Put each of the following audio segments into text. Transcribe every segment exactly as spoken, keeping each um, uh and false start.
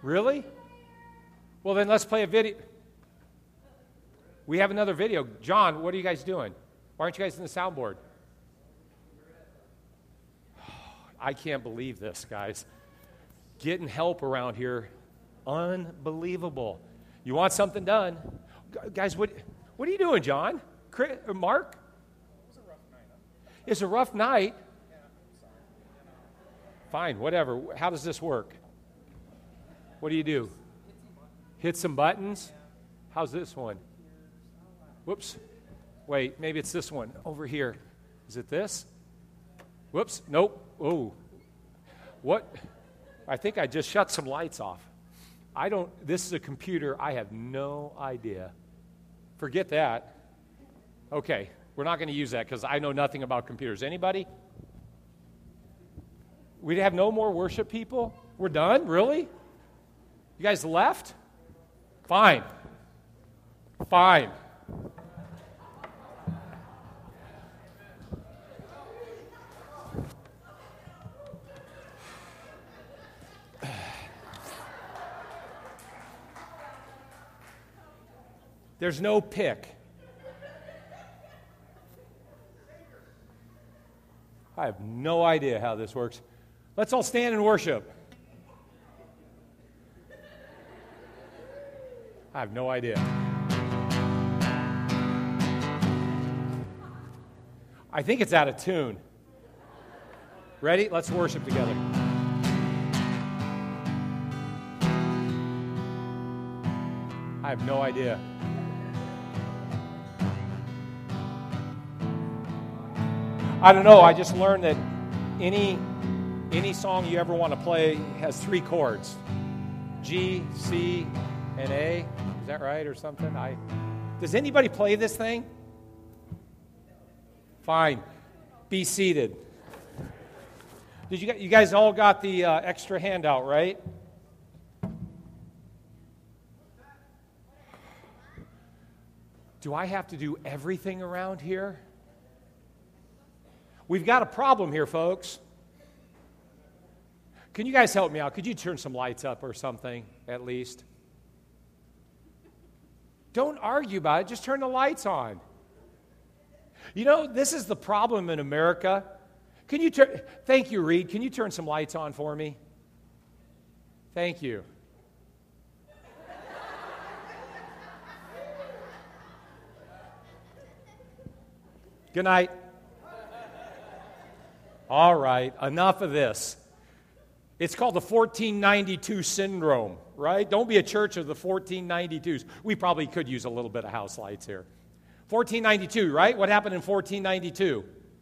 Really? Well, then let's play a video. We have another video. John, what are you guys doing? Why aren't you guys in the soundboard? I can't believe this, guys. Getting help around here, unbelievable. You want something done? G- guys, what what are you doing, John? Chris, or Mark? It was a rough night. Huh? It's a rough night. Yeah, I'm sorry. You know. Fine, whatever. How does this work? What do you do? Hit some buttons? How's this one? Whoops. Wait, maybe it's this one over here. Is it this? Whoops. Nope. Oh. What? I think I just shut some lights off. I don't, this is a computer. I have no idea. Forget that. Okay, we're not going to use that because I know nothing about computers. Anybody? We have no more worship people? We're done? Really? You guys left? Fine. Fine. There's no pick. I have no idea how this works. Let's all stand and worship. I have no idea. I think it's out of tune. Ready? Let's worship together. I have no idea. I don't know. I just learned that any any song you ever want to play has three chords: G, C, and A. Is that right or something? I. Does anybody play this thing? Fine. Be seated. Did you you guys all got the uh, extra handout, right? Do I have to do everything around here? We've got a problem here, folks. Can you guys help me out? Could you turn some lights up or something, at least? Don't argue about it. Just turn the lights on. You know, this is the problem in America. Can you turn... Thank you, Reed. Can you turn some lights on for me? Thank you. Good night. All right, enough of this. It's called the fourteen ninety-two syndrome, right? Don't be a church of the fourteen ninety-twos. We probably could use a little bit of house lights here. fourteen ninety-two, right? What happened in fourteen ninety-two?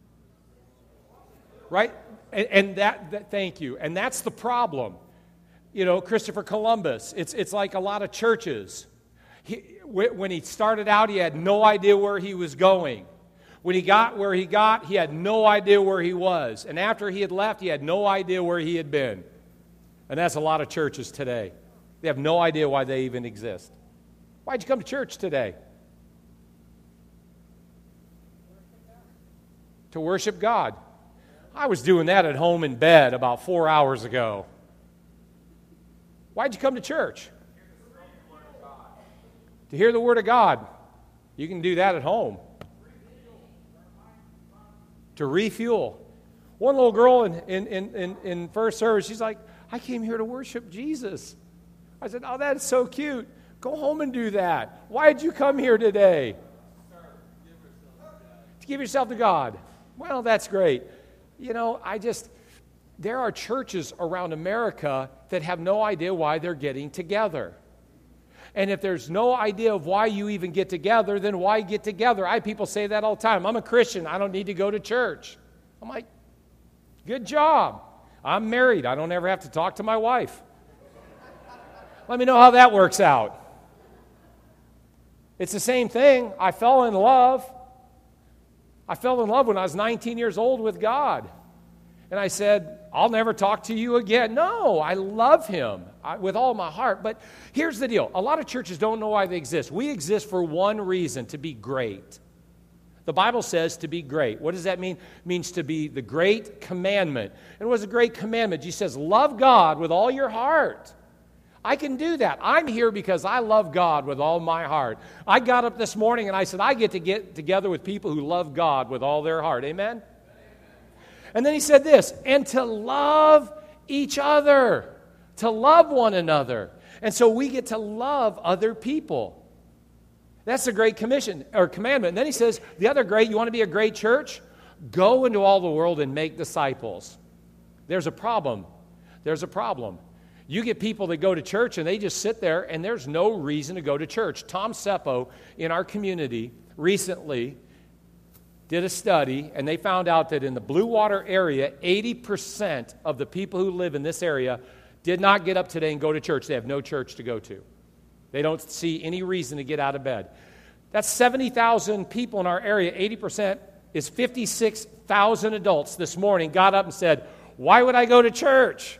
Right? And, and that, that, thank you. And that's the problem. You know, Christopher Columbus, it's, it's like a lot of churches. He, when he started out, he had no idea where he was going. When he got where he got, he had no idea where he was. And after he had left, he had no idea where he had been. And that's a lot of churches today. They have no idea why they even exist. Why'd you come to church today? To worship God. I was doing that at home in bed about four hours ago. Why'd you come to church? To hear the Word of God. You can do that at home. To refuel. One little girl in, in, in, in first service, she's like, I came here to worship Jesus. I said, oh, that's so cute. Go home and do that. Why did you come here today? To give yourself to God. Well, that's great. You know, I just, there are churches around America that have no idea why they're getting together. And if there's no idea of why you even get together, then why get together? I have people say that all the time. I'm a Christian. I don't need to go to church. I'm like, good job. I'm married. I don't ever have to talk to my wife. Let me know how that works out. It's the same thing. I fell in love. I fell in love when I was nineteen years old with God. And I said, I'll never talk to you again. No, I love him I, with all my heart. But here's the deal. A lot of churches don't know why they exist. We exist for one reason, to be great. The Bible says to be great. What does that mean? It means to be the great commandment. And what is a great commandment? Jesus says, love God with all your heart. I can do that. I'm here because I love God with all my heart. I got up this morning and I said, I get to get together with people who love God with all their heart. Amen? Amen. And then he said this, and to love each other, to love one another. And so we get to love other people. That's the Great Commission or commandment. And then he says, the other great, you want to be a great church? Go into all the world and make disciples. There's a problem. There's a problem. You get people that go to church and they just sit there and there's no reason to go to church. Tom Seppo in our community recently did a study and they found out that in the Blue Water area, eighty percent of the people who live in this area did not get up today and go to church. They have no church to go to. They don't see any reason to get out of bed. That's seventy thousand people in our area. eighty percent is fifty-six thousand adults this morning got up and said, why would I go to church?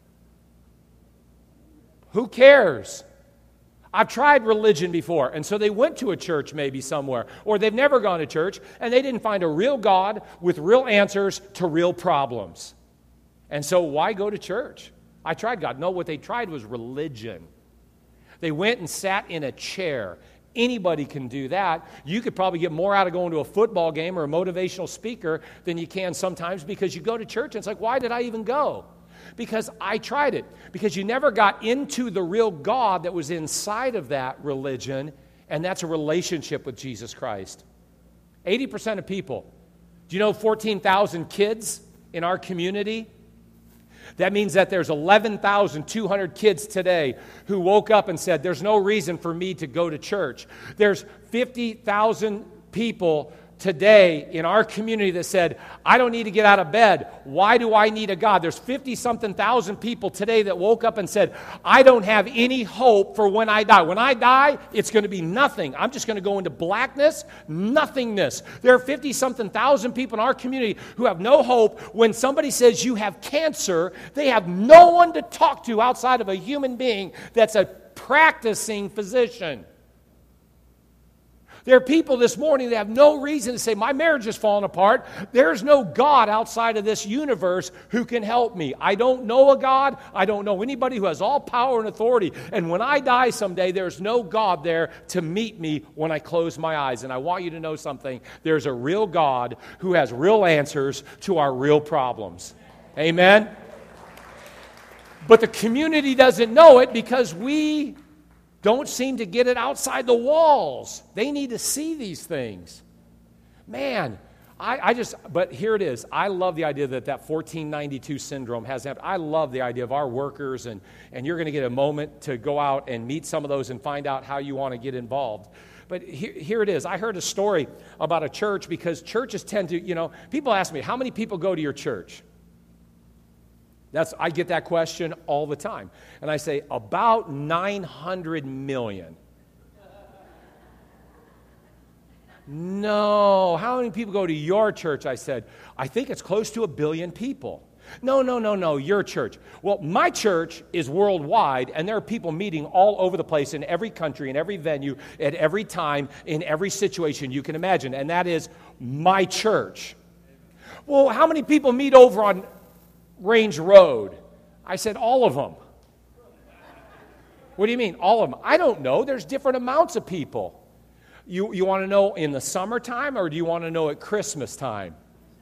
Who cares? I've tried religion before. And so they went to a church maybe somewhere, or they've never gone to church, and they didn't find a real God with real answers to real problems. And so why go to church? I tried God. No, what they tried was religion. They went and sat in a chair. Anybody can do that. You could probably get more out of going to a football game or a motivational speaker than you can sometimes because you go to church and it's like, why did I even go? Because I tried it. Because you never got into the real God that was inside of that religion, and that's a relationship with Jesus Christ. eighty percent of people. Do you know fourteen thousand kids in our community? That means that there's eleven thousand two hundred kids today who woke up and said, there's no reason for me to go to church. There's fifty thousand people today in our community that said, I don't need to get out of bed. Why do I need a God? There's fifty-something thousand people today that woke up and said, I don't have any hope for when I die. When I die, it's going to be nothing. I'm just going to go into blackness, nothingness. There are fifty-something thousand people in our community who have no hope. When somebody says you have cancer, they have no one to talk to outside of a human being that's a practicing physician. There are people this morning that have no reason to say, my marriage is falling apart. There's no God outside of this universe who can help me. I don't know a God. I don't know anybody who has all power and authority. And when I die someday, there's no God there to meet me when I close my eyes. And I want you to know something. There's a real God who has real answers to our real problems. Amen? But the community doesn't know it because we don't seem to get it outside the walls. They need to see these things. Man, I, I just, but here it is. I love the idea that that fourteen ninety-two syndrome has happened. I love the idea of our workers, and, and you're going to get a moment to go out and meet some of those and find out how you want to get involved. But here, here it is. I heard a story about a church because churches tend to, you know, people ask me, how many people go to your church? That's, I get that question all the time. And I say, about nine hundred million. No, how many people go to your church? I said, I think it's close to a billion people. No, no, no, no, your church. Well, my church is worldwide, and there are people meeting all over the place in every country, in every venue, at every time, in every situation you can imagine, and that is my church. Well, how many people meet over on Range Road? I said, all of them. What do you mean, all of them? I don't know. There's different amounts of people. You, you want to know in the summertime, or do you want to know at Christmas time?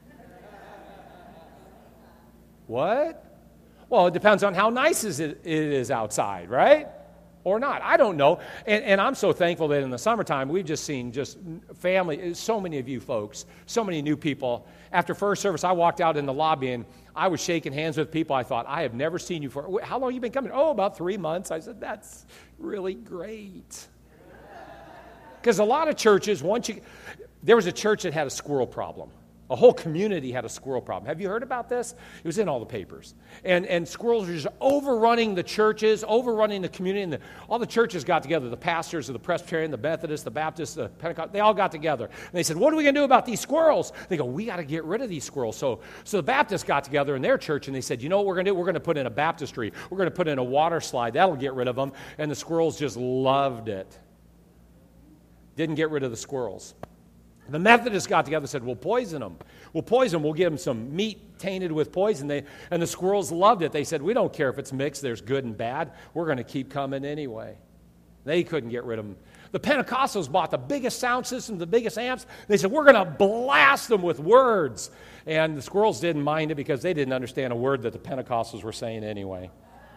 What? Well, it depends on how nice it is outside, right? Or not. I don't know. And, and I'm so thankful that in the summertime, we've just seen just family, so many of you folks, so many new people. After first service, I walked out in the lobby, and I was shaking hands with people. I thought, I have never seen you for, how long have you been coming? Oh, about three months. I said, that's really great. Because a lot of churches, once you, there was a church that had a squirrel problem. A whole community had a squirrel problem. Have you heard about this? It was in all the papers. And and squirrels were just overrunning the churches, overrunning the community. And the, all the churches got together, the pastors of the Presbyterian, the Methodist, the Baptist, the Pentecost, they all got together. And they said, what are we going to do about these squirrels? They go, we got to get rid of these squirrels. So, so the Baptists got together in their church, and they said, you know what we're going to do? We're going to put in a baptistry. We're going to put in a water slide. That'll get rid of them. And the squirrels just loved it. Didn't get rid of the squirrels. The Methodists got together and said, we'll poison them. We'll poison them. We'll give them some meat tainted with poison. They, and the squirrels loved it. They said, we don't care if it's mixed. There's good and bad. We're going to keep coming anyway. They couldn't get rid of them. The Pentecostals bought the biggest sound systems, the biggest amps. They said, we're going to blast them with words. And the squirrels didn't mind it because they didn't understand a word that the Pentecostals were saying anyway.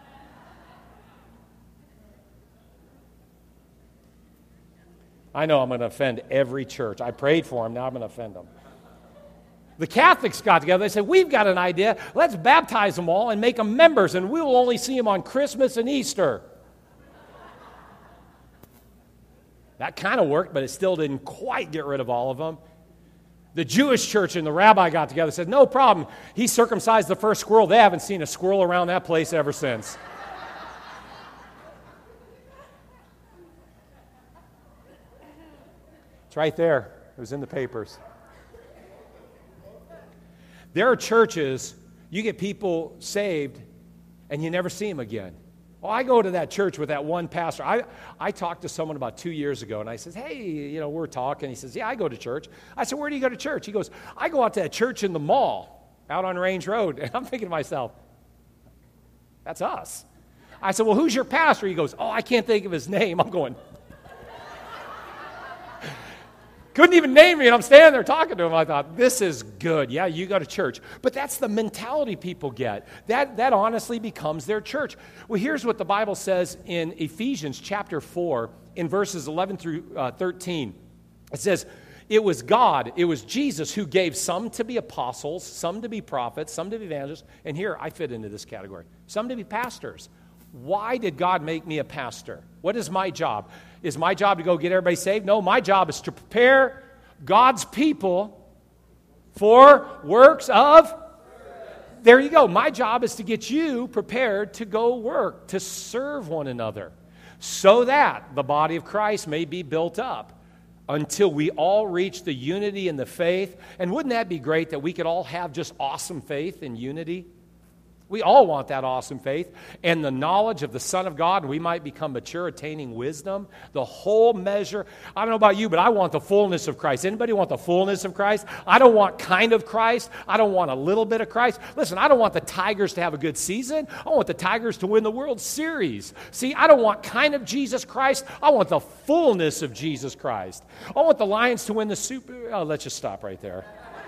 I know I'm going to offend every church. I prayed for them. Now I'm going to offend them. The Catholics got together. They said, we've got an idea. Let's baptize them all and make them members, and we will only see them on Christmas and Easter. That kind of worked, but it still didn't quite get rid of all of them. The Jewish church and the rabbi got together and said, no problem. He circumcised the first squirrel. They haven't seen a squirrel around that place ever since. It's right there. It was in the papers. There are churches, you get people saved, and you never see them again. Well, I go to that church with that one pastor. I, I talked to someone about two years ago, and I said, hey, you know, we're talking. He says, yeah, I go to church. I said, where do you go to church? He goes, I go out to that church in the mall out on Range Road. And I'm thinking to myself, that's us. I said, well, who's your pastor? He goes, oh, I can't think of his name. I'm going, couldn't even name me, and I'm standing there talking to him. I thought, this is good. Yeah, you go to church. But that's the mentality people get. That, that honestly becomes their church. Well, here's what the Bible says in Ephesians chapter four, in verses eleven through thirteen. It says, it was God, it was Jesus who gave some to be apostles, some to be prophets, some to be evangelists, and here I fit into this category, some to be pastors. Why did God make me a pastor? What is my job? Is my job to go get everybody saved? No, my job is to prepare God's people for works of... There you go. My job is to get you prepared to go work, to serve one another, so that the body of Christ may be built up until we all reach the unity in the faith. And wouldn't that be great that we could all have just awesome faith and unity? We all want that awesome faith and the knowledge of the Son of God. We might become mature, attaining wisdom, the whole measure. I don't know about you, but I want the fullness of Christ. Anybody want the fullness of Christ? I don't want kind of Christ. I don't want a little bit of Christ. Listen, I don't want the Tigers to have a good season. I want the Tigers to win the World Series. See, I don't want kind of Jesus Christ. I want the fullness of Jesus Christ. I want the Lions to win the Super... Oh, let's just stop right there.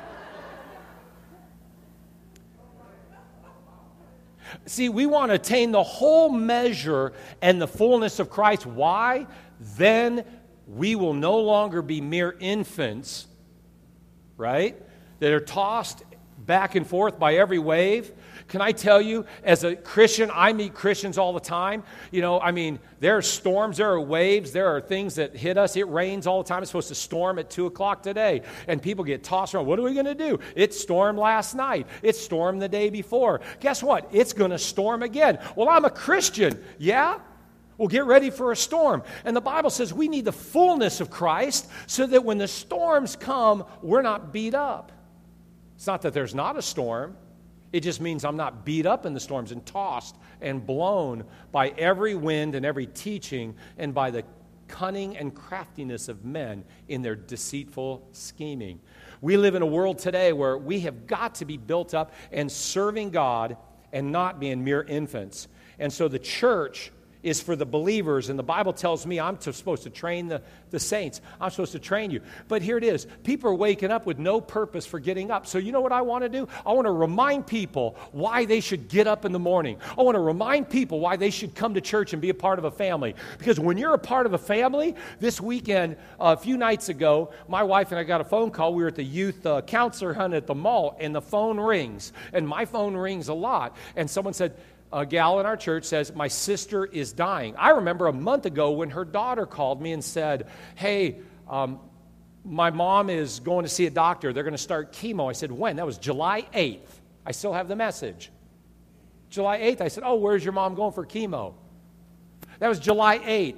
See, we want to attain the whole measure and the fullness of Christ. Why? Then we will no longer be mere infants, right? That are tossed back and forth by every wave. Can I tell you, as a Christian, I meet Christians all the time. You know, I mean, there are storms, there are waves, there are things that hit us. It rains all the time. It's supposed to storm at two o'clock today. And people get tossed around. What are we going to do? It stormed last night. It stormed the day before. Guess what? It's going to storm again. Well, I'm a Christian. Yeah? Well, get ready for a storm. And the Bible says we need the fullness of Christ so that when the storms come, we're not beat up. It's not that there's not a storm. It just means I'm not beat up in the storms and tossed and blown by every wind and every teaching and by the cunning and craftiness of men in their deceitful scheming. We live in a world today where we have got to be built up and serving God and not being mere infants. And so the church is for the believers, and the Bible tells me I'm to, supposed to train the, the saints. I'm supposed to train you. But here it is. People are waking up with no purpose for getting up. So you know what I want to do? I want to remind people why they should get up in the morning. I want to remind people why they should come to church and be a part of a family. Because when you're a part of a family, this weekend, uh, a few nights ago, my wife and I got a phone call. We were at the youth uh, counselor hunt at the mall, and the phone rings. And my phone rings a lot. And someone said, a gal in our church says, my sister is dying. I remember a month ago when her daughter called me and said, hey, um, my mom is going to see a doctor. They're going to start chemo. I said, when? That was July eighth. I still have the message. July eighth. I said, oh, where's your mom going for chemo? That was July eighth.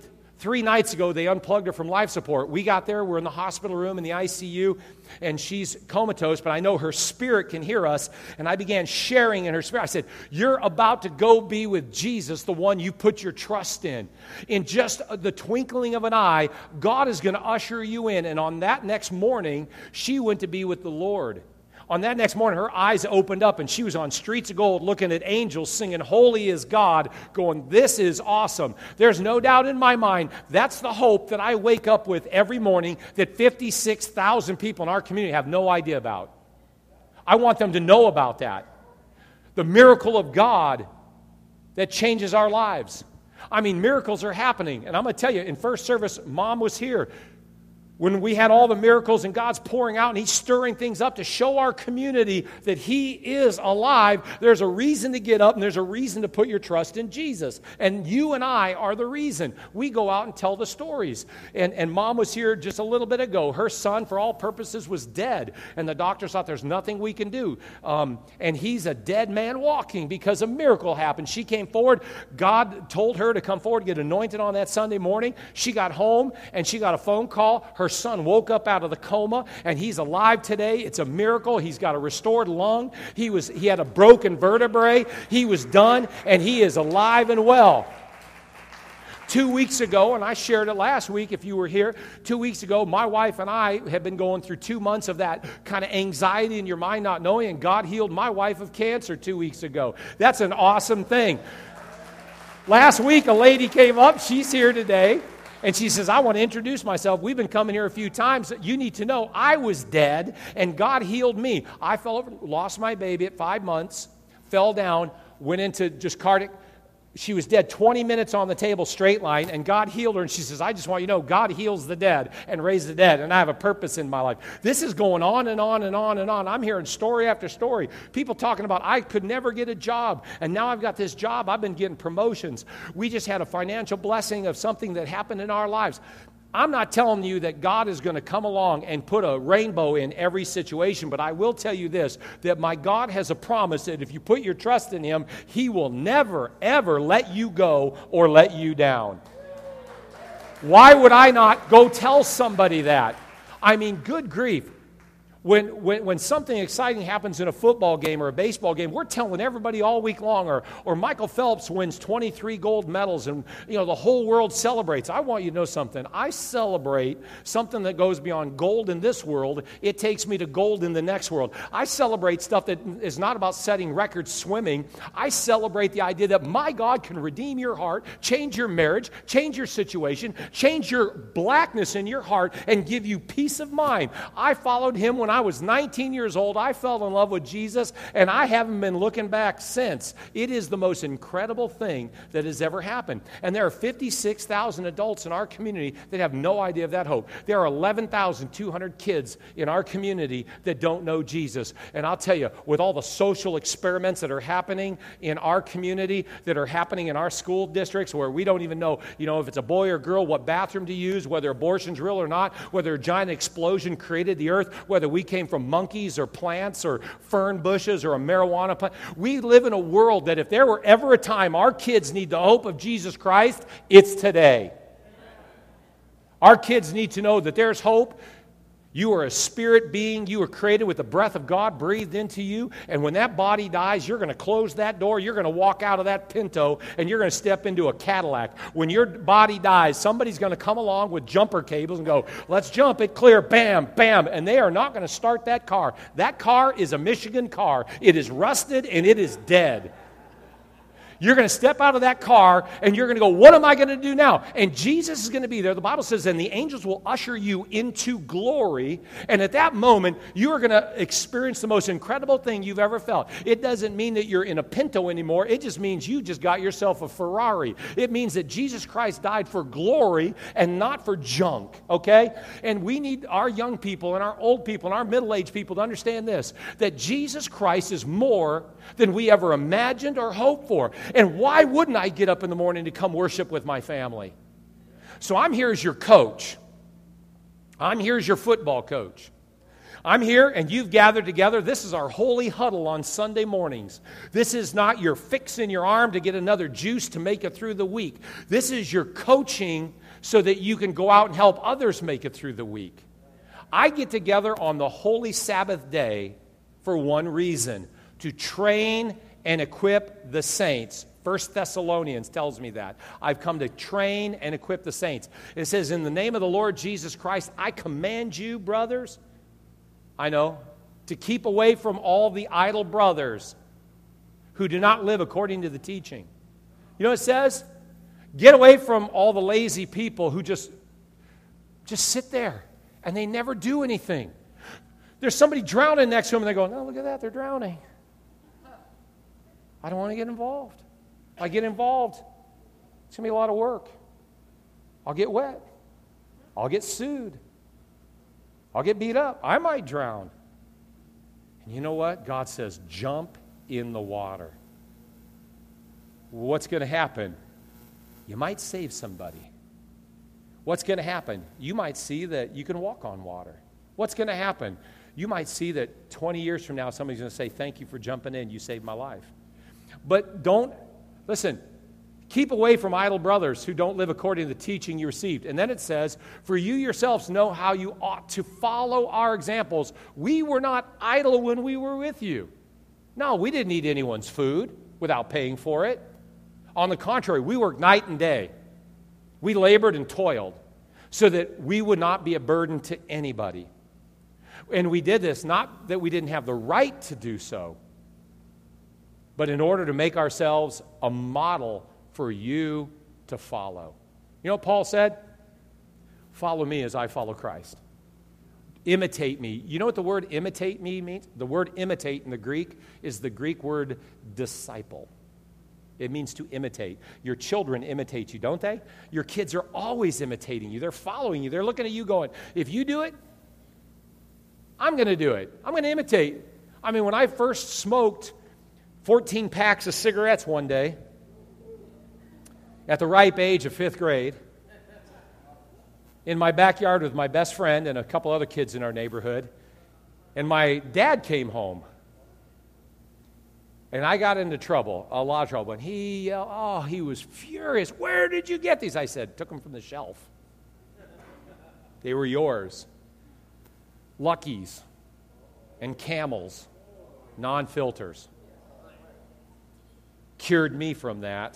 Three nights ago, they unplugged her from life support. We got there. We're in the hospital room in the I C U, and she's comatose, but I know her spirit can hear us. And I began sharing in her spirit. I said, you're about to go be with Jesus, the one you put your trust in. In just the twinkling of an eye, God is going to usher you in. And on that next morning, she went to be with the Lord. On that next morning, her eyes opened up, and she was on Streets of Gold looking at angels singing, Holy is God, going, this is awesome. There's no doubt in my mind, that's the hope that I wake up with every morning that fifty-six thousand people in our community have no idea about. I want them to know about that. The miracle of God that changes our lives. I mean, miracles are happening. And I'm going to tell you, in first service, Mom was here when we had all the miracles and God's pouring out and He's stirring things up to show our community that He is alive. There's a reason to get up and there's a reason to put your trust in Jesus. And you and I are the reason. We go out and tell the stories. And, and Mom was here just a little bit ago. Her son, for all purposes, was dead. And the doctors thought there's nothing we can do. Um, and he's a dead man walking because a miracle happened. She came forward. God told her to come forward, get anointed on that Sunday morning. She got home and she got a phone call. Her son woke up out of the coma, and he's alive today. It's a miracle. He's got a restored lung. He was he had a broken vertebrae. He was done, and he is alive and well. Two weeks ago, and I shared it last week if you were here, two weeks ago, my wife and I have been going through two months of that kind of anxiety in your mind, not knowing, and God healed my wife of cancer two weeks ago. That's an awesome thing. Last week, a lady came up. She's here today. And she says, I want to introduce myself. We've been coming here a few times. You need to know I was dead, and God healed me. I fell over, lost my baby at five months, fell down, went into just cardiac. She was dead twenty minutes on the table, straight line, and God healed her. And she says, I just want you to know, God heals the dead and raises the dead, and I have a purpose in my life. This is going on and on and on and on. I'm hearing story after story. People talking about, I could never get a job, and now I've got this job. I've been getting promotions. We just had a financial blessing of something that happened in our lives. I'm not telling you that God is going to come along and put a rainbow in every situation, but I will tell you this, that my God has a promise that if you put your trust in Him, He will never, ever let you go or let you down. Why would I not go tell somebody that? I mean, good grief. When, when when something exciting happens in a football game or a baseball game, we're telling everybody all week long, or or Michael Phelps wins twenty-three gold medals and you know the whole world celebrates. I want you to know something. I celebrate something that goes beyond gold in this world. It takes me to gold in the next world. I celebrate stuff that is not about setting records swimming. I celebrate the idea that my God can redeem your heart, change your marriage, change your situation, change your blackness in your heart, and give you peace of mind. I followed Him when I was nineteen years old. I fell in love with Jesus, and I haven't been looking back since. It is the most incredible thing that has ever happened. And there are fifty-six thousand adults in our community that have no idea of that hope. There are eleven thousand two hundred kids in our community that don't know Jesus. And I'll tell you, with all the social experiments that are happening in our community, that are happening in our school districts, where we don't even know, you know, if it's a boy or girl, what bathroom to use, whether abortion's real or not, whether a giant explosion created the earth, whether we came from monkeys or plants or fern bushes or a marijuana plant. We live in a world that if there were ever a time our kids need the hope of Jesus Christ, it's today. Our kids need to know that there's hope. You are a spirit being. You were created with the breath of God breathed into you. And when that body dies, you're going to close that door. You're going to walk out of that Pinto, and you're going to step into a Cadillac. When your body dies, somebody's going to come along with jumper cables and go, let's jump it clear, bam, bam. And they are not going to start that car. That car is a Michigan car. It is rusted, and it is dead. You're going to step out of that car, and you're going to go, what am I going to do now? And Jesus is going to be there. The Bible says, and the angels will usher you into glory. And at that moment, you are going to experience the most incredible thing you've ever felt. It doesn't mean that you're in a Pinto anymore. It just means you just got yourself a Ferrari. It means that Jesus Christ died for glory and not for junk, okay? And we need our young people and our old people and our middle-aged people to understand this, that Jesus Christ is more than we ever imagined or hoped for. And why wouldn't I get up in the morning to come worship with my family? So I'm here as your coach. I'm here as your football coach. I'm here and you've gathered together. This is our holy huddle on Sunday mornings. This is not your fix in your arm to get another juice to make it through the week. This is your coaching so that you can go out and help others make it through the week. I get together on the holy Sabbath day for one reason, to train and equip the saints. First Thessalonians tells me that. I've come to train and equip the saints. It says, in the name of the Lord Jesus Christ, I command you, brothers, I know, to keep away from all the idle brothers who do not live according to the teaching. You know what it says? Get away from all the lazy people who just, just sit there and they never do anything. There's somebody drowning next to them and they're going, oh, look at that, they're drowning. I don't want to get involved. If I get involved, it's going to be a lot of work. I'll get wet. I'll get sued. I'll get beat up. I might drown. And you know what? God says, jump in the water. What's going to happen? You might save somebody. What's going to happen? You might see that you can walk on water. What's going to happen? You might see that twenty years from now, somebody's going to say, thank you for jumping in. You saved my life. But don't, listen, keep away from idle brothers who don't live according to the teaching you received. And then it says, for you yourselves know how you ought to follow our examples. We were not idle when we were with you. No, we didn't eat anyone's food without paying for it. On the contrary, we worked night and day. We labored and toiled so that we would not be a burden to anybody. And we did this not that we didn't have the right to do so, but in order to make ourselves a model for you to follow. You know what Paul said? Follow me as I follow Christ. Imitate me. You know what the word imitate me means? The word imitate in the Greek is the Greek word disciple. It means to imitate. Your children imitate you, don't they? Your kids are always imitating you. They're following you. They're looking at you going, if you do it, I'm going to do it. I'm going to imitate. I mean, when I first smoked fourteen packs of cigarettes one day at the ripe age of fifth grade in my backyard with my best friend and a couple other kids in our neighborhood, and my dad came home. And I got into trouble, a lot of trouble. And he yelled, oh, he was furious. Where did you get these? I said, took them from the shelf. They were yours. Luckies and Camels, non-filters. Cured me from that.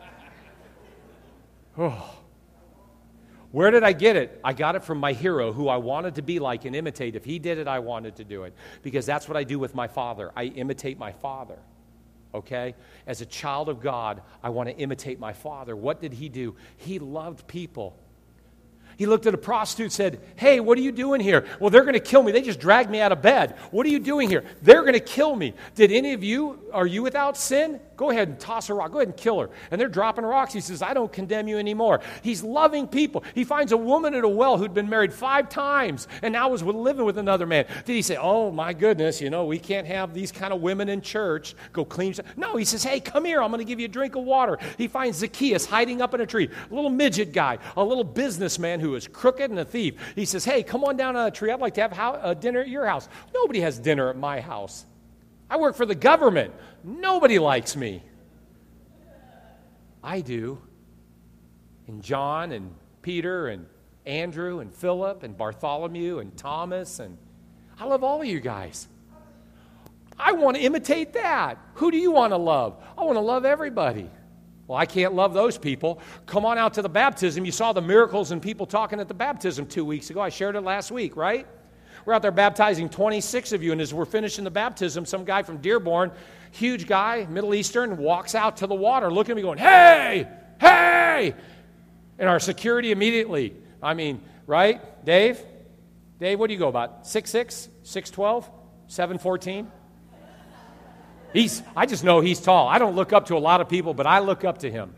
Oh. Where did I get it? I got it from my hero, who I wanted to be like and imitate. If he did it, I wanted to do it. Because that's what I do with my father. I imitate my father. Okay? As a child of God, I want to imitate my father. What did he do? He loved people. He looked at a prostitute and said, hey, what are you doing here? Well, they're going to kill me. They just dragged me out of bed. What are you doing here? They're going to kill me. Did any of you, are you without sin? Go ahead and toss a rock. Go ahead and kill her. And they're dropping rocks. He says, I don't condemn you anymore. He's loving people. He finds a woman at a well who'd been married five times and now was living with another man. Did he say, oh, my goodness, you know, we can't have these kind of women in church. Go clean. No, he says, hey, come here. I'm going to give you a drink of water. He finds Zacchaeus hiding up in a tree, a little midget guy, a little businessman who is crooked and a thief. He says, hey, come on down on a tree. I'd like to have ho- uh, dinner at your house. Nobody has dinner at my house. I work for the government. Nobody likes me. I do. And John and Peter and Andrew and Philip and Bartholomew and Thomas, and I love all of you guys. I want to imitate that. Who do you want to love? I want to love everybody. Well, I can't love those people. Come on out to the baptism. You saw the miracles and people talking at the baptism two weeks ago. I shared it last week, right? We're out there baptizing twenty-six of you, and as we're finishing the baptism, some guy from Dearborn, huge guy, Middle Eastern, walks out to the water looking at me going, hey, hey! And our security immediately, I mean, right? Dave? Dave, what do you go about? six six, six twelve, seven fourteen? He's, I just know he's tall. I don't look up to a lot of people, but I look up to him.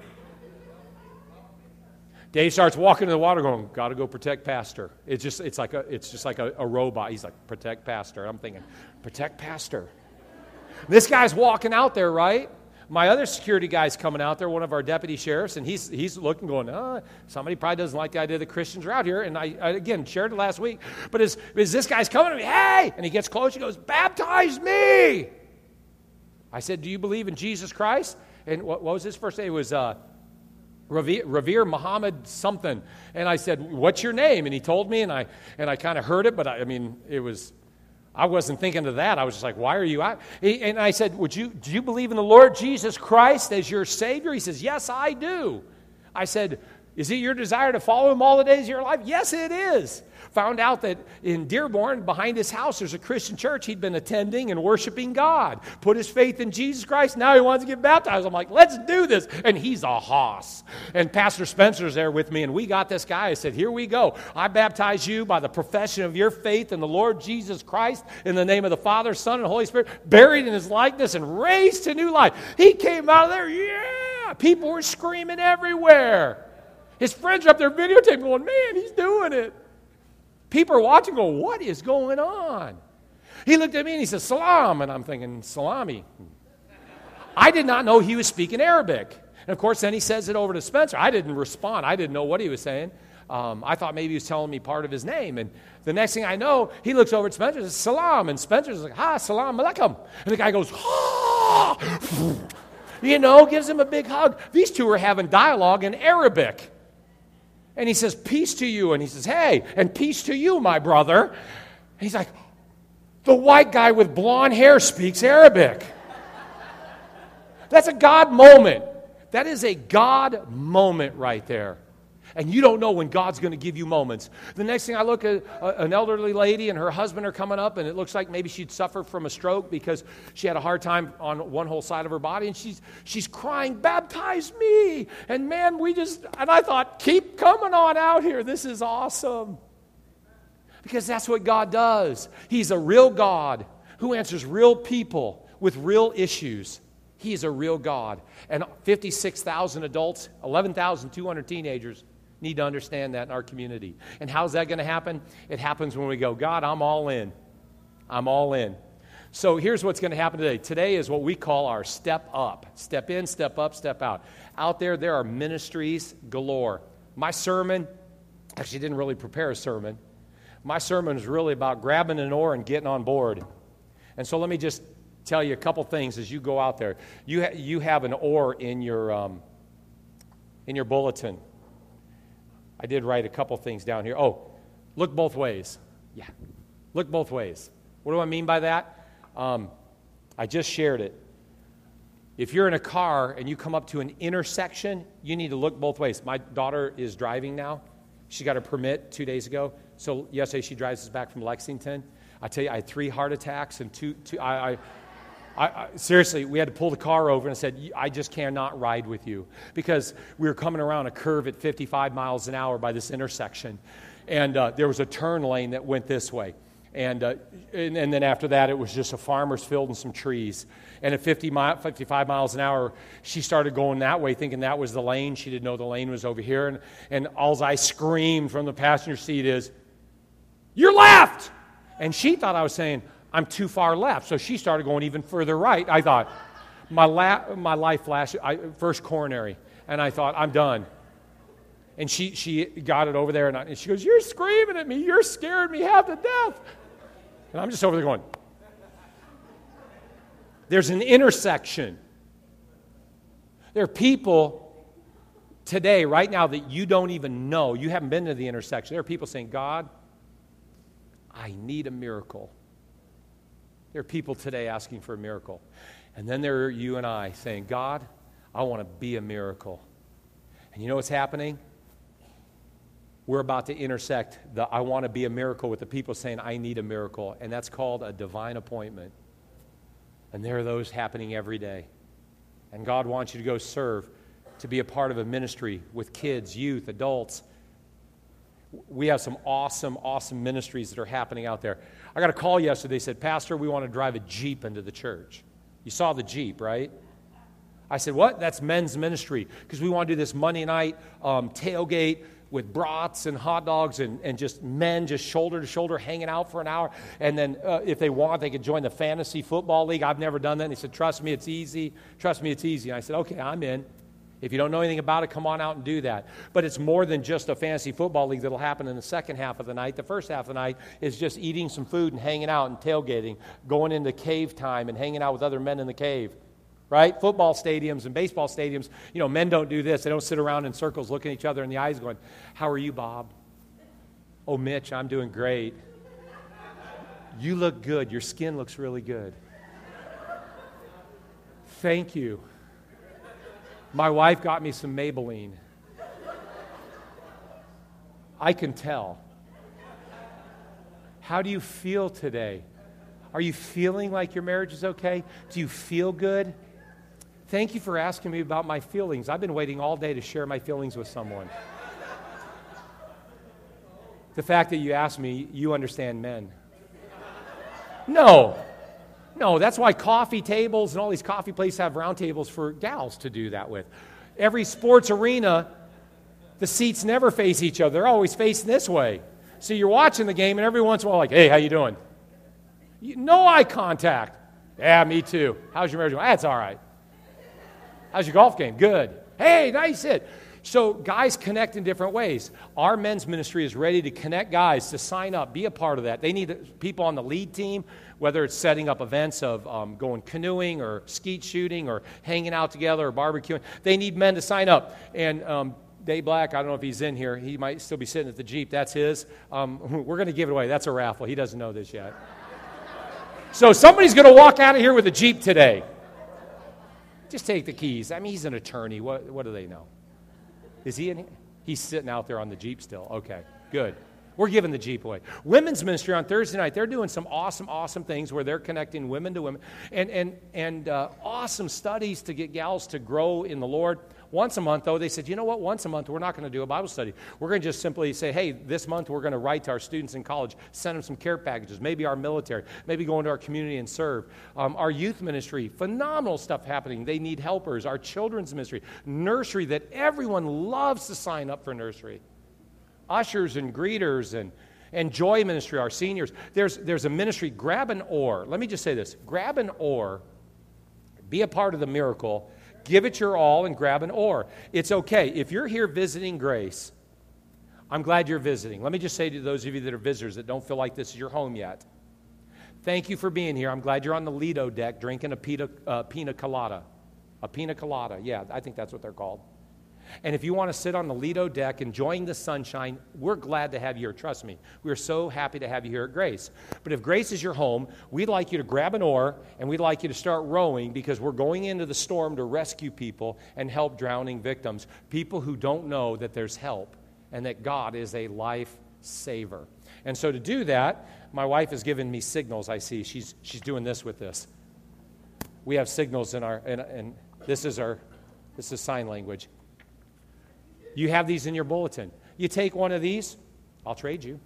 Dave starts walking in the water going, got to go protect Pastor. It's just it's like a it's just like a, a robot. He's like, protect Pastor. I'm thinking, protect Pastor. This guy's walking out there, right? My other security guy's coming out there, one of our deputy sheriffs, and he's he's looking going, oh, somebody probably doesn't like the idea that Christians are out here. And I, I again shared it last week. But as, as this guy's coming to me, hey! And he gets close, he goes, baptize me! I said, do you believe in Jesus Christ? And what, what was his first name? It was uh, Revere, Revere Muhammad something. And I said, what's your name? And he told me, and I and I kind of heard it, but I, I mean, it was, I wasn't thinking of that. I was just like, why are you out? He, and I said, would you, do you believe in the Lord Jesus Christ as your Savior? He says, yes, I do. I said, is it your desire to follow him all the days of your life? Yes, it is. Found out that in Dearborn, behind his house, there's a Christian church he'd been attending and worshiping God. Put his faith in Jesus Christ. Now he wants to get baptized. I'm like, let's do this. And he's a hoss. And Pastor Spencer's there with me, and we got this guy. I said, here we go. I baptize you by the profession of your faith in the Lord Jesus Christ, in the name of the Father, Son, and Holy Spirit, buried in his likeness and raised to new life. He came out of there, yeah. People were screaming everywhere. His friends are up there videotaping going, man, he's doing it. People are watching going, what is going on? He looked at me and he said, salam. And I'm thinking, salami. I did not know he was speaking Arabic. And of course, then he says it over to Spencer. I didn't respond. I didn't know what he was saying. Um, I thought maybe he was telling me part of his name. And the next thing I know, he looks over at Spencer and says, salam. And Spencer's like, ha, salam alaikum. And the guy goes, ha. You know, gives him a big hug. These two are having dialogue in Arabic. And he says, peace to you. And he says, hey, and peace to you, my brother. And he's like, the white guy with blonde hair speaks Arabic. That's a God moment. That is a God moment right there. And you don't know when God's going to give you moments. The next thing I look at, uh, an elderly lady and her husband are coming up, and it looks like maybe she'd suffered from a stroke because she had a hard time on one whole side of her body, and she's she's crying, baptize me. And man, we just, and I thought, keep coming on out here. This is awesome. Because that's what God does. He's a real God who answers real people with real issues. He is a real God. And fifty-six thousand adults, eleven thousand two hundred teenagers need to understand that in our community. And how's that going to happen? It happens when we go, God, I'm all in. I'm all in. So here's what's going to happen today. Today is what we call our step up. Step in, step up, step out. Out there, there are ministries galore. My sermon, actually didn't really prepare a sermon. My sermon is really about grabbing an oar and getting on board. And so let me just tell you a couple things as you go out there. You, ha- you have an oar in your, um, in your bulletin. I did write a couple things down here. Oh, look both ways. Yeah, look both ways. What do I mean by that? Um, I just shared it. If you're in a car and you come up to an intersection, you need to look both ways. My daughter is driving now. She got her permit two days ago. So yesterday she drives us back from Lexington. I tell you, I had three heart attacks and two. two I, I I, I, seriously, we had to pull the car over and said, I just cannot ride with you. Because we were coming around a curve at fifty-five miles an hour by this intersection. And uh, there was a turn lane that went this way. And, uh, and and then after that, it was just a farmer's field and some trees. And at fifty mi- fifty-five miles an hour, she started going that way, thinking that was the lane. She didn't know the lane was over here. And, and all I screamed from the passenger seat is, you're left! And she thought I was saying, I'm too far left. So she started going even further right. I thought, my la- my life flashed, I, first coronary. And I thought, I'm done. And she she got it over there, and, I, and she goes, you're screaming at me. You're scaring me half to death. And I'm just over there going, there's an intersection. There are people today, right now, that you don't even know. You haven't been to the intersection. There are people saying, God, I need a miracle. There are people today asking for a miracle. And then there are you and I saying, God, I want to be a miracle. And you know what's happening? We're about to intersect the I want to be a miracle with the people saying, I need a miracle. And that's called a divine appointment. And there are those happening every day. And God wants you to go serve, to be a part of a ministry with kids, youth, adults. We have some awesome, awesome ministries that are happening out there. I got a call yesterday. They said, Pastor, we want to drive a Jeep into the church. You saw the Jeep, right? I said, what? That's men's ministry. Because we want to do this Monday night um, tailgate with brats and hot dogs and, and just men just shoulder to shoulder hanging out for an hour. And then uh, if they want, they could join the fantasy football league. I've never done that. And he said, trust me, it's easy. Trust me, it's easy. And I said, okay, I'm in. If you don't know anything about it, come on out and do that. But it's more than just a fantasy football league that'll happen in the second half of the night. The first half of the night is just eating some food and hanging out and tailgating, going into cave time and hanging out with other men in the cave. right? Football stadiums and baseball stadiums, you know, men don't do this. They don't sit around in circles looking at each other in the eyes going, how are you, Bob? Oh, Mitch, I'm doing great. You look good. Your skin looks really good. Thank you. My wife got me some Maybelline. I can tell. How do you feel today? Are you feeling like your marriage is okay? Do you feel good? Thank you for asking me about my feelings. I've been waiting all day to share my feelings with someone. The fact that you asked me, you understand men. No. No, that's why coffee tables and all these coffee places have round tables for gals to do that with. Every sports arena, the seats never face each other. They're always facing this way. So you're watching the game, and every once in a while, like, hey, how you doing? You, no eye contact. Yeah, me too. How's your marriage going? That's all right. How's your golf game? Good. Hey, nice hit. So guys connect in different ways. Our men's ministry is ready to connect guys to sign up, be a part of that. They need people on the lead team, whether it's setting up events of um, going canoeing or skeet shooting or hanging out together or barbecuing. They need men to sign up. And um, Dave Black, I don't know if he's in here. He might still be sitting at the Jeep. That's his. Um, we're going to give it away. That's a raffle. He doesn't know this yet. So somebody's going to walk out of here with a Jeep today. Just take the keys. I mean, he's an attorney. What, what do they know? Is he in here? He's sitting out there on the Jeep still. Okay, good. We're giving the Jeep away. Women's ministry on Thursday night, they're doing some awesome, awesome things where they're connecting women to women and, and, and uh, awesome studies to get gals to grow in the Lord. Once a month, though, they said, you know what, once a month, we're not going to do a Bible study. We're going to just simply say, hey, this month we're going to write to our students in college, send them some care packages, maybe our military, maybe go into our community and serve. Um, our youth ministry, phenomenal stuff happening. They need helpers. Our children's ministry, nursery that everyone loves to sign up for nursery. Ushers and greeters and, and joy ministry, our seniors. There's, there's a ministry, grab an oar. Let me just say this. Grab an oar, be a part of the miracle. Give it your all and grab an oar. It's okay. If you're here visiting Grace, I'm glad you're visiting. Let me just say to those of you that are visitors that don't feel like this is your home yet, thank you for being here. I'm glad you're on the Lido deck drinking a pina, uh, pina colada. A pina colada. Yeah, I think that's what they're called. And if you want to sit on the Lido deck enjoying the sunshine, we're glad to have you here. Trust me. We're so happy to have you here at Grace. But if Grace is your home, we'd like you to grab an oar and we'd like you to start rowing because we're going into the storm to rescue people and help drowning victims, people who don't know that there's help and that God is a life saver. And so to do that, my wife has given me signals. I see she's she's doing this with this. We have signals in our and, and this is our this is sign language. You have these in your bulletin. You take one of these, I'll trade you.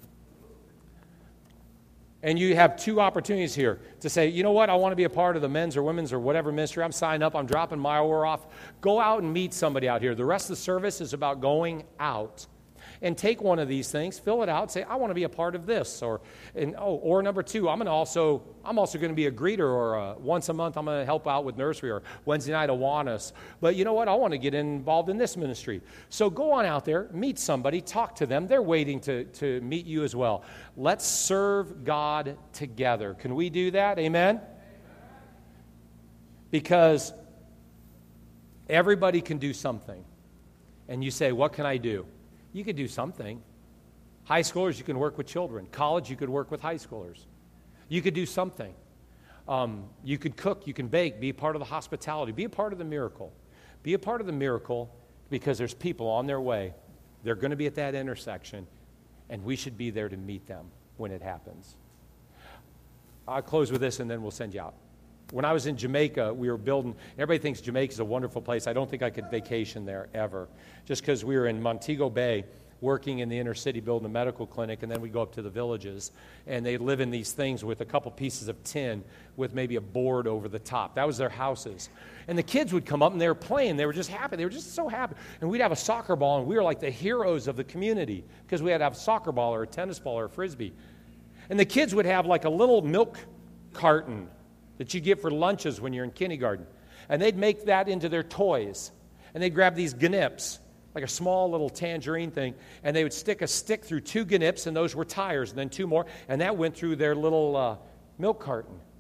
And you have two opportunities here to say, you know what, I want to be a part of the men's or women's or whatever ministry. I'm signing up. I'm dropping my oar off. Go out and meet somebody out here. The rest of the service is about going out. And take one of these things, fill it out, say, I want to be a part of this. Or, and, oh, or number two, I'm going to also, I'm also going to be a greeter, or a, once a month I'm going to help out with nursery, or Wednesday night Awanas. But you know what? I want to get involved in this ministry. So go on out there, meet somebody, talk to them. They're waiting to, to meet you as well. Let's serve God together. Can we do that? Amen? Because everybody can do something. And you say, what can I do? You could do something. High schoolers, you can work with children. College, you could work with high schoolers. You could do something. Um, you could cook, you can bake, be a part of the hospitality, be a part of the miracle. Be a part of the miracle because there's people on their way. They're going to be at that intersection, and we should be there to meet them when it happens. I'll close with this, and then we'll send you out. When I was in Jamaica, we were building, everybody thinks Jamaica's a wonderful place. I don't think I could vacation there ever. Just because we were in Montego Bay working in the inner city building a medical clinic, and then we go up to the villages, and they live in these things with a couple pieces of tin with maybe a board over the top. That was their houses. And the kids would come up, and they were playing. They were just happy. They were just so happy. And we'd have a soccer ball, and we were like the heroes of the community because we had to have a soccer ball or a tennis ball or a Frisbee. And the kids would have like a little milk carton that you get for lunches when you're in kindergarten. And they'd make that into their toys. And they'd grab these gnips, like a small little tangerine thing, and they would stick a stick through two gnips, and those were tires, and then two more, and that went through their little uh, milk carton.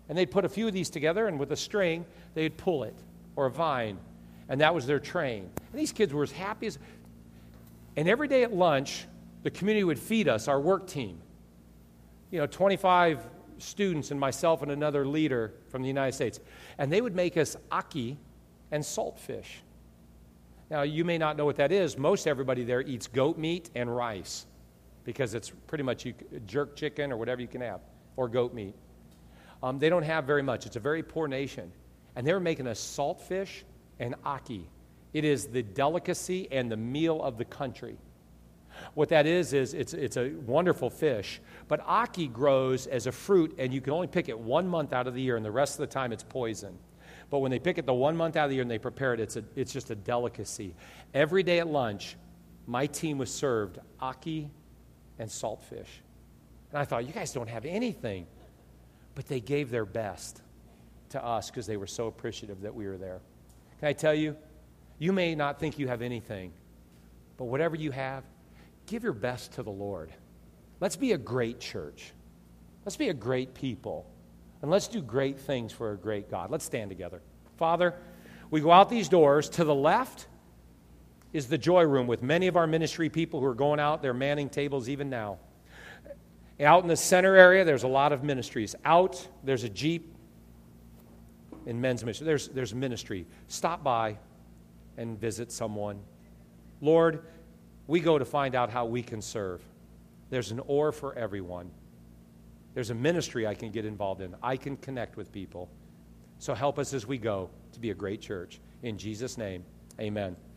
And they'd put a few of these together, and with a string, they'd pull it, or a vine. And that was their train. And these kids were as happy as... And every day at lunch, the community would feed us, our work team. You know, twenty-five students and myself and another leader from the United States. And they would make us ackee and saltfish. Now, you may not know what that is. Most everybody there eats goat meat and rice because it's pretty much you, jerk chicken or whatever you can have, or goat meat. Um, they don't have very much. It's a very poor nation. And they were making us saltfish and ackee. It is the delicacy and the meal of the country. What that is, is it's, it's a wonderful fish, but ackee grows as a fruit, and you can only pick it one month out of the year, and the rest of the time it's poison. But when they pick it the one month out of the year and they prepare it, it's, a, it's just a delicacy. Every day at lunch, my team was served ackee and saltfish. And I thought, you guys don't have anything. But they gave their best to us because they were so appreciative that we were there. Can I tell you, you may not think you have anything, but whatever you have, give your best to the Lord. Let's be a great church. Let's be a great people. And let's do great things for a great God. Let's stand together. Father, we go out these doors. To the left is the joy room with many of our ministry people who are going out. They're manning tables even now. Out in the center area, there's a lot of ministries. Out, there's a Jeep in men's ministry. There's, there's ministry. Stop by and visit someone. Lord, we go to find out how we can serve. There's an oar for everyone. There's a ministry I can get involved in. I can connect with people. So help us as we go to be a great church. In Jesus' name, amen.